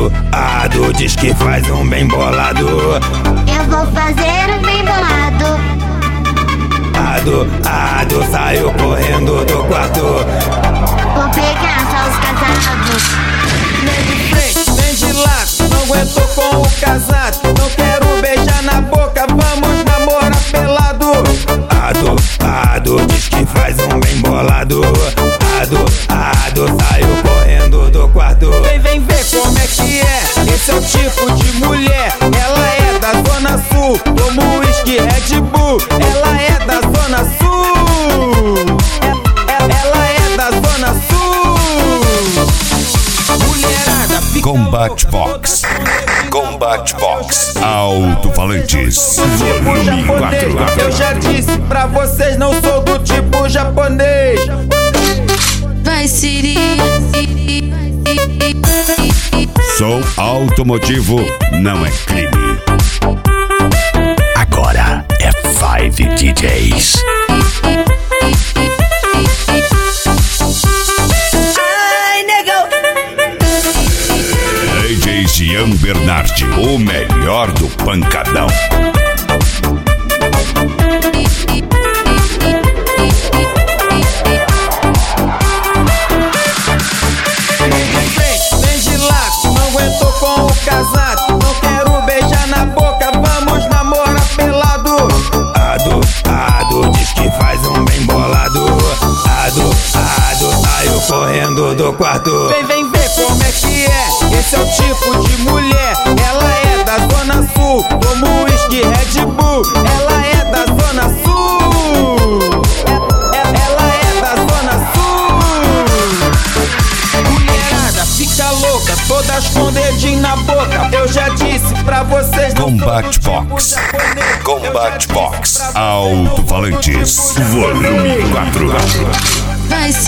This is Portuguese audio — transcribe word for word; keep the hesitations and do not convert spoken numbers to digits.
Ado, ado, diz que faz um bem bolado. Eu vou fazer um bem bolado. Ado, ado, saiu correndo do quarto. Vou pegar só os casados. Nem de frente, nem de lado, não aguentou com o casado. Não quero beijar na boca, vamos namorar pelado. Ado, ado, diz que faz um bem bolado. Ado, ado, saiu correndo do quarto. Vem, vem ver como é que é, esse é o tipo de mulher. Ela é da Zona Sul, como uísque Red Bull. Ela é da Zona Sul, é, é, ela é da Zona Sul. Mulherada fica Combat Box. Combat Box. Alto-falantes. Volume quatro. Eu já disse pra vocês, não sou do tipo japonês. Vai Siri. Som automotivo não é crime. Agora é Five D Js. Ai, negão. D J Jean Bernardi, o melhor do pancadão. Com o casado, não quero beijar na boca, vamos namorar pelado. Ado, ado, diz que faz um bem bolado. Ado, ado, saiu correndo do quarto. Vem, vem ver como é que é, esse é o tipo de mulher. Ela é da Zona Sul, como uísque Red Bull. Ela é da Zona Sul, é, é, ela é da Zona Sul. Mulherada fica louca, todas com dedinho na boca. Eu já disse pra vocês, não Combat Box. Combat Box. Alto-falantes. Volume quatro. Vai